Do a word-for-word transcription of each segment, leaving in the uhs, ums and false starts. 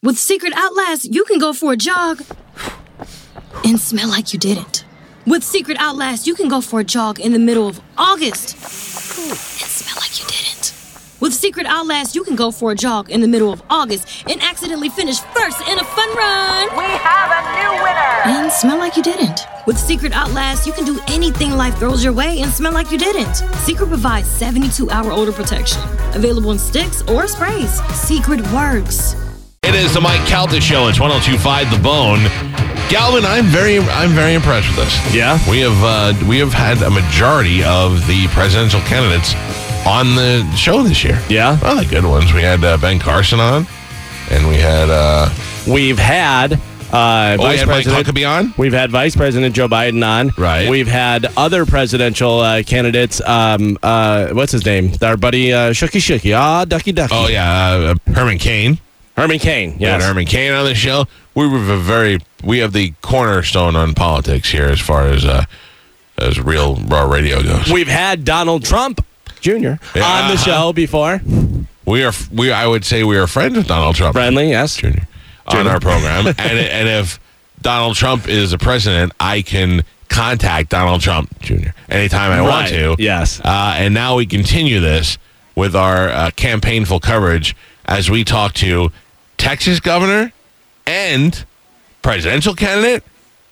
With Secret Outlast, you can go for a jog and smell like you didn't. With Secret Outlast, you can go for a jog in the middle of August and smell like you didn't. With Secret Outlast, you can go for a jog in the middle of August and accidentally finish first in a fun run. We have a new winner! And smell like you didn't. With Secret Outlast, you can do anything life throws your way and smell like you didn't. Secret provides seventy-two hour odor protection. Available in sticks or sprays. Secret works. It is the Mike Calta Show. It's one oh two point five The Bone. Galvin, I'm very, I'm very impressed with this. Yeah, we have, uh, we have had a majority of the presidential candidates on the show this year. Yeah, well, the good ones. We had uh, Ben Carson on, and we had, uh, we've had. Uh, oh, Vice had President, Mike Huckabee on? We've had Vice President Joe Biden on. Right. We've had other presidential uh, candidates. Um, uh, what's his name? Our buddy uh, Shooky Shooky. Ah, Ducky Ducky. Oh, yeah. Uh, Herman Cain. Herman Cain. Yeah, Yes. Herman Cain on the show. We were a very, we have the cornerstone on politics here as far as uh, as real raw radio goes. We've had Donald Trump Junior Yeah. on the show before. We are, we I would say we are friends with Donald Trump. Friendly, yes. Junior on our program. and, and if Donald Trump is the president, I can contact Donald Trump Junior anytime I want Right. to. Yes. Uh, and now we continue this with our uh, campaignful coverage as we talk to Texas governor and presidential candidate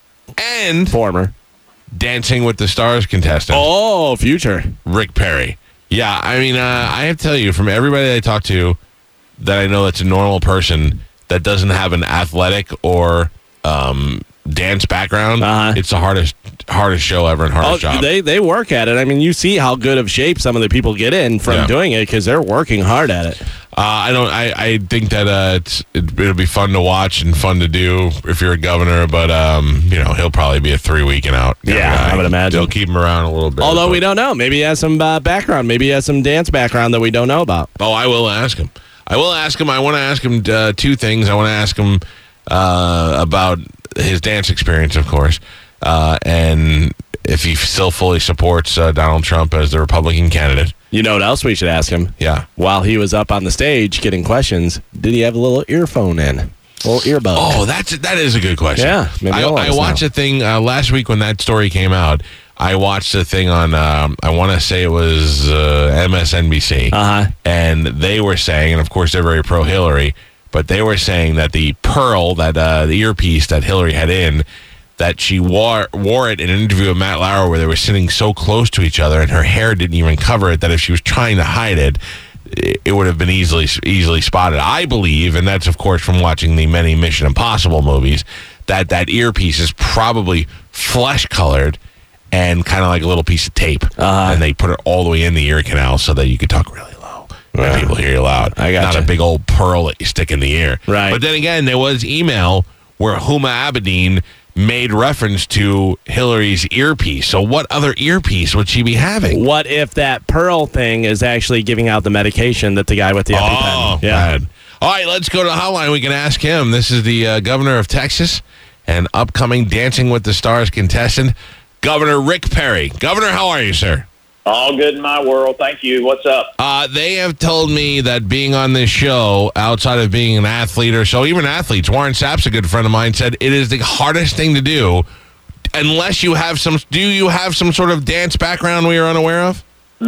and Former Dancing with the Stars contestant. Oh, future. Rick Perry. Yeah, I mean, uh, I have to tell you, from everybody that I talk to that I know that's a normal person that doesn't have an athletic or um, dance background, uh-huh. it's the hardest hardest show ever and hardest Oh, job. they they work at it. I mean, you see how good of shape some of the people get in from Yeah. doing it because they're working hard at it. Uh, I don't. I, I think that uh, it's it, it'll be fun to watch and fun to do if you're a governor. But um, you know, he'll probably be a three week and out. kind of Yeah, guy. I would imagine. They'll keep him around a little bit. Although but- we don't know. Maybe he has some uh, background. Maybe he has some dance background that we don't know about. Oh, I will ask him. I will ask him. I want to ask him uh, two things. I want to ask him uh, about his dance experience, of course, uh, and if he still fully supports uh, Donald Trump as the Republican candidate. You know what else we should ask him? Yeah. While he was up on the stage getting questions, did he have a little earphone in? A little earbud? Oh, that's that is a good question. Yeah, maybe I, he'll let I us watched know. a thing uh, last week when that story came out. I watched a thing on, um, I want to say it was uh, M S N B C. Uh-huh. And they were saying, and of course they're very pro-Hillary, but they were saying that the pearl, that uh, the earpiece that Hillary had in, that she wore wore it in an interview with Matt Lauer where they were sitting so close to each other and her hair didn't even cover it, that if she was trying to hide it, it, it would have been easily easily spotted. I believe, and that's of course from watching the many Mission Impossible movies, that that earpiece is probably flesh-colored and kind of like a little piece of tape. Uh-huh. And they put it all the way in the ear canal so that you could talk really low and Yeah. people hear you loud. I gotcha. Not a big old pearl that you stick in the ear. Right. But then again, there was email where Huma Abedin made reference to Hillary's earpiece. So what other earpiece would she be having? What if that pearl thing is actually giving out the medication that the guy with the Oh, EpiPen? Yeah. bad. All right, let's go to the hotline. We can ask him. This is the uh, governor of Texas and upcoming Dancing with the Stars contestant, Governor Rick Perry. Governor, how are you, sir? All good in my world. Thank you. What's up? Uh, they have told me that being on this show, outside of being an athlete or so, even athletes, Warren Sapp's a good friend of mine, said it is the hardest thing to do unless you have some, do you have some sort of dance background we are unaware of?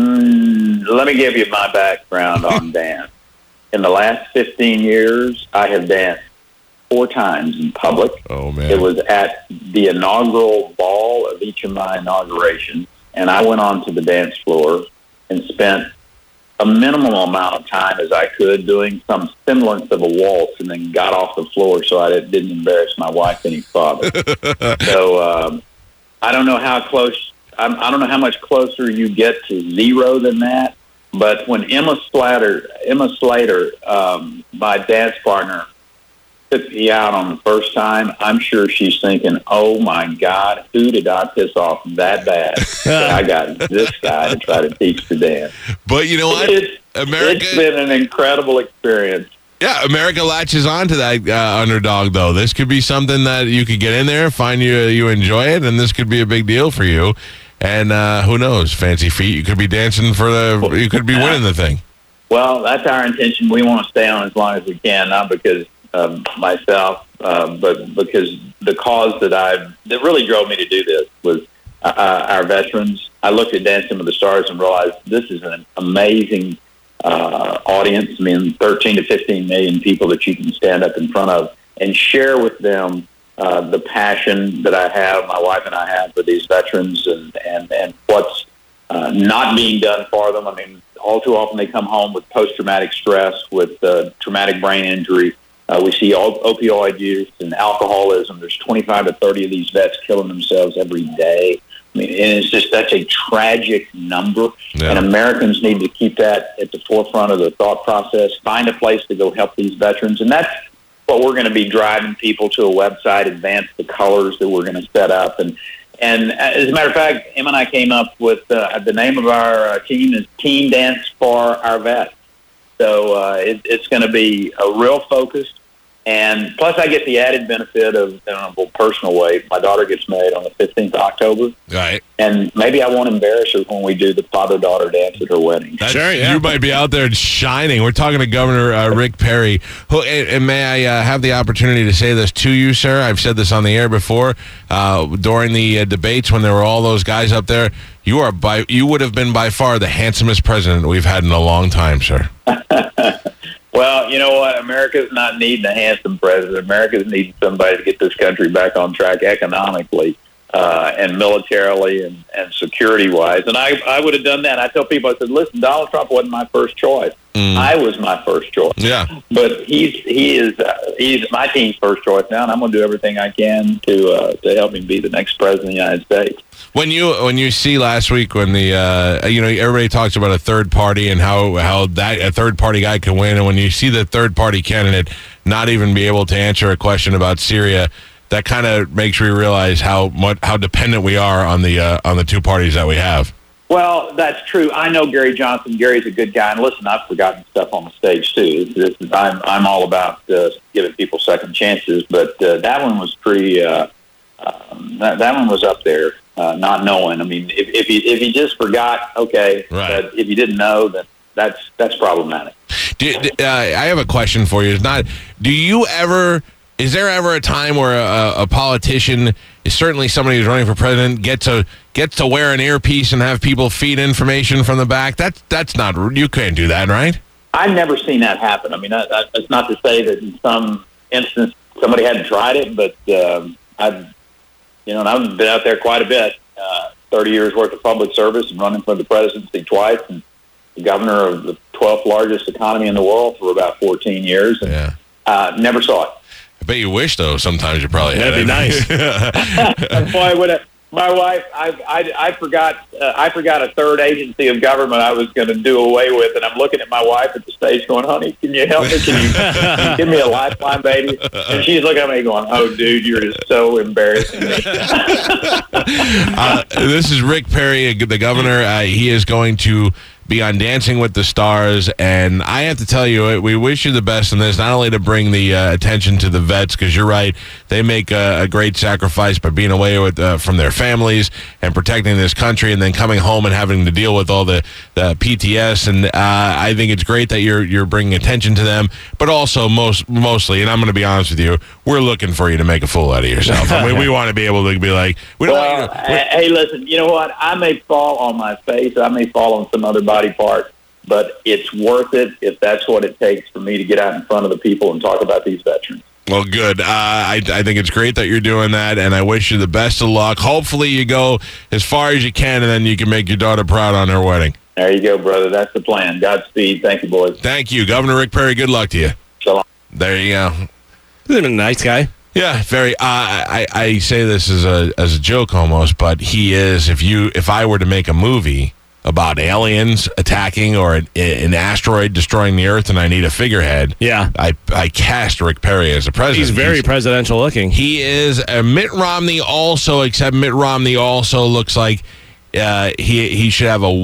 Mm, let me give you my background on dance. In the last fifteen years, I have danced four times in public. Oh, man. It was at the inaugural ball of each of my inaugurations, and I went onto the dance floor and spent a minimum amount of time as I could doing some semblance of a waltz, and then got off the floor so I didn't embarrass my wife any further. So um, I don't know how close, I'm, I don't know how much closer you get to zero than that, but when Emma Slater, Emma Slater, um, my dance partner, took me out on the first time, I'm sure she's thinking, oh my God, who did I piss off that bad that I got this guy to try to teach the dance? But you know what? It's, America, it's been an incredible experience. yeah, America latches on to that uh, underdog, though. This could be something that you could get in there, find you you enjoy it, and this could be a big deal for you. And uh, who knows, fancy feet, you could be dancing for the, you could be winning the thing. Well, that's our intention. We want to stay on as long as we can, not because uh, myself, uh, but because the cause that I that really drove me to do this was uh, our veterans. I looked at Dancing with the Stars and realized this is an amazing uh, audience. I mean, thirteen to fifteen million people that you can stand up in front of and share with them uh, the passion that I have, my wife and I have for these veterans, and and and what's uh, not being done for them. I mean, all too often they come home with post-traumatic stress, with uh, traumatic brain injury. Uh, we see op- opioid use and alcoholism. There's twenty-five to thirty of these vets killing themselves every day. I mean, and it's just such a tragic number. Yeah. And Americans need to keep that at the forefront of their thought process, find a place to go help these veterans. And that's what we're going to be driving people to a website, advance the colors that we're going to set up. And And as a matter of fact, Em and I came up with uh, the name of our uh, team is Team Dance for Our Vets. So uh, it, it's going to be a real focus. And plus I get the added benefit of, in a personal way, my daughter gets married on the fifteenth of October. Right. And maybe I won't embarrass her when we do the father-daughter dance at her wedding. That's, sure, yeah. You might be out there shining. We're talking to Governor uh, Rick Perry. Who, and, and may I uh, have the opportunity to say this to you, sir? I've said this on the air before. Uh, during the uh, debates when there were all those guys up there, you are by you would have been by far the handsomest president we've had in a long time, sir. Well, you know what? America's not needing a handsome president. America's needing somebody to get this country back on track economically uh, and militarily and, and security-wise. And I, I would have done that. I tell people, I said, listen, Donald Trump wasn't my first choice. Mm. I was my first choice. Yeah. But he's he is uh, he's my team's first choice now, and I'm going to do everything I can to uh, to help him be the next president of the United States. When you when you see last week when the uh, you know everybody talks about a third party and how how that a third party guy can win, and when you see the third party candidate not even be able to answer a question about Syria, that kind of makes me realize how much how dependent we are on the uh, on the two parties that we have. Well, that's true. I know Gary Johnson. Gary's a good guy. And listen, I've forgotten stuff on the stage, too. This is, I'm, I'm all about uh, giving people second chances. But uh, that one was pretty, uh, um, that, that one was up there, uh, not knowing. I mean, if, if, he, if he just forgot, okay. Right. But if you didn't know, then that's that's problematic. Do, uh, I have a question for you. It's not, do you ever... Is there ever a time where a, a politician, is certainly somebody who's running for president, gets to gets to wear an earpiece and have people feed information from the back? That's that's not you can't do that, right? I've never seen that happen. I mean, I, I, it's not to say that in some instance somebody hadn't tried it, but um, I've you know and I've been out there quite a bit. Uh, Thirty years worth of public service and running for the presidency twice, and the governor of the twelfth largest economy in the world for about fourteen years, and yeah. uh, never saw it. I bet you wish, though. Sometimes you probably had That'd be nice. Boy, when I, my wife, I, I, I forgot, uh, I forgot a third agency of government I was going to do away with, and I'm looking at my wife at the stage, going, "Honey, can you help me? Can you, can you give me a lifeline, baby?" And she's looking at me, going, "Oh, dude, you're just so embarrassing me." uh, this is Rick Perry, the governor. Uh, he is going to be on Dancing with the Stars, and I have to tell you, we wish you the best in this, not only to bring the uh, attention to the vets, because you're right, they make a, a great sacrifice by being away with uh, from their families and protecting this country, and then coming home and having to deal with all the, the P T S, and uh, I think it's great that you're you're bringing attention to them, but also most mostly, and I'm going to be honest with you, we're looking for you to make a fool out of yourself. I mean, we want to be able to be like, we don't well, want you to, hey, listen, you know what? I may fall on my face, I may fall on some other body part, but it's worth it if that's what it takes for me to get out in front of the people and talk about these veterans. Well, good. Uh, I, I think it's great that you're doing that, and I wish you the best of luck. Hopefully you go as far as you can, and then you can make your daughter proud on her wedding. There you go, brother. That's the plan. Godspeed. Thank you, boys. Thank you. Governor Rick Perry, good luck to you. So long. There you go. He's a nice guy. Yeah, very. Uh, I, I say this as a as a joke almost, but he is. If you if I were to make a movie about aliens attacking or an, an asteroid destroying the Earth, and I need a figurehead, yeah, I I cast Rick Perry as the president. He's very He's, presidential looking. He is. Uh, Mitt Romney also, except Mitt Romney also looks like uh, he he should have a white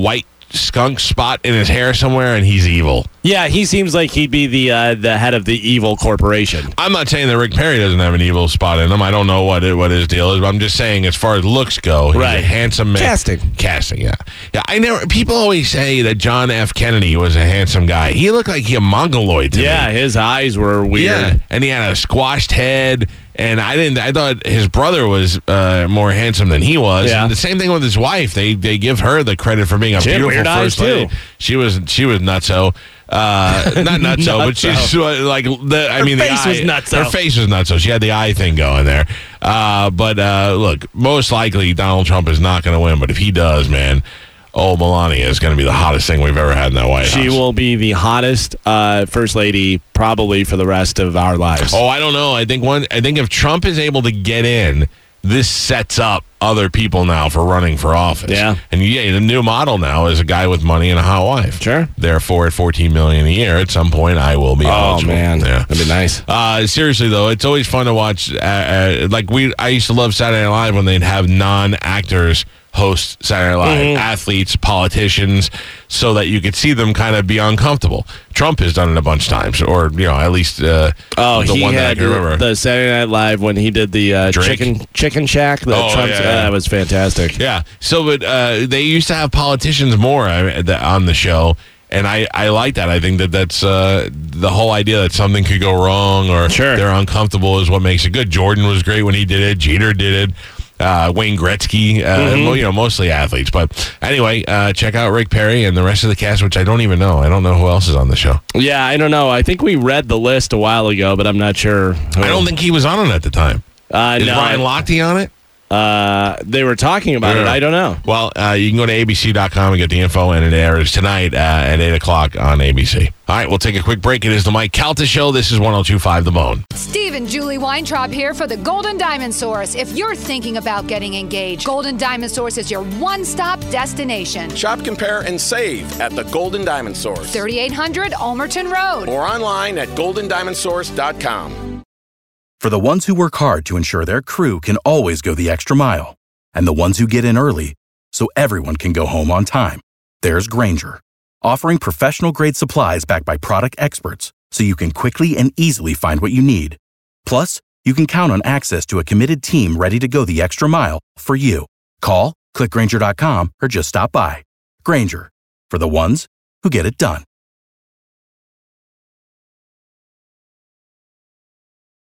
skunk spot in his hair somewhere, and he's evil. Yeah, he seems like he'd be the uh, the head of the evil corporation. I'm not saying that Rick Perry doesn't have an evil spot in him. I don't know what it, what his deal is, but I'm just saying as far as looks go, he's Right. a handsome man. Casting. Casting, yeah. Yeah, I never. People always say that John F. Kennedy was a handsome guy. He looked like he a mongoloid to Yeah, me. his eyes were weird. Yeah, and he had a squashed head. And I didn't. I thought his brother was uh, more handsome than he was. Yeah. And the same thing with his wife. They they give her the credit for being a She had beautiful weird eyes, first lady. too. She was she was nutso. Uh, not nutso, but she's Nutso. uh, like the. I Her mean, face the was eye, nutso. Her face was nutso. She had the eye thing going there. Uh, but uh, look, most likely Donald Trump is not going to win. But if he does, man. Oh, Melania is going to be the hottest thing we've ever had in that White House. She will be the hottest uh, first lady probably for the rest of our lives. Oh, I don't know. I think one. I think if Trump is able to get in, this sets up other people now for running for office. Yeah. And yeah, the new model now is a guy with money and a hot wife. Sure. Therefore, at fourteen million a year, at some point, I will be. Oh, eligible. man. Yeah. That'd be nice. Uh, seriously though, it's always fun to watch. Uh, uh, like we, I used to love Saturday Night Live when they'd have non-actors host Saturday Night Live, Mm-hmm. athletes, politicians, so that you could see them kind of be uncomfortable. Trump has done it a bunch of times, or you know, at least uh, Oh, the he one that I had can remember. the Saturday Night Live when he did the uh, Drake? chicken chicken shack. The Oh, Trump's, yeah, yeah. uh, that was fantastic. Yeah. So, but uh, they used to have politicians more uh, th- on the show, and I, I like that. I think that that's uh, the whole idea that something could go wrong or Sure. they're uncomfortable is what makes it good. Jordan was great when he did it. Jeter did it. Uh, Wayne Gretzky, uh, Mm-hmm. well, you know, mostly athletes. But anyway, uh, check out Rick Perry and the rest of the cast, which I don't even know. I don't know who else is on the show. Yeah, I don't know. I think we read the list a while ago, but I'm not sure. who. I don't think he was on it at the time. Uh, Is no, Ryan Lochte on it? uh, they were talking about it. Yeah. I don't know. Well, uh, you can go to A B C dot com and get the info, and it airs tonight uh, at eight o'clock on A B C. All right, we'll take a quick break. It is the Mike Calta Show. This is one oh two point five The Bone. Steve and Julie Weintraub here for the Golden Diamond Source. If you're thinking about getting engaged, Golden Diamond Source is your one-stop destination. Shop, compare, and save at the Golden Diamond Source. thirty-eight hundred Ulmerton Road. Or online at golden diamond source dot com. For the ones who work hard to ensure their crew can always go the extra mile, and the ones who get in early so everyone can go home on time, there's Grainger, offering professional-grade supplies backed by product experts so you can quickly and easily find what you need. Plus, you can count on access to a committed team ready to go the extra mile for you. Call, click Grainger dot com, or just stop by. Grainger, for the ones who get it done.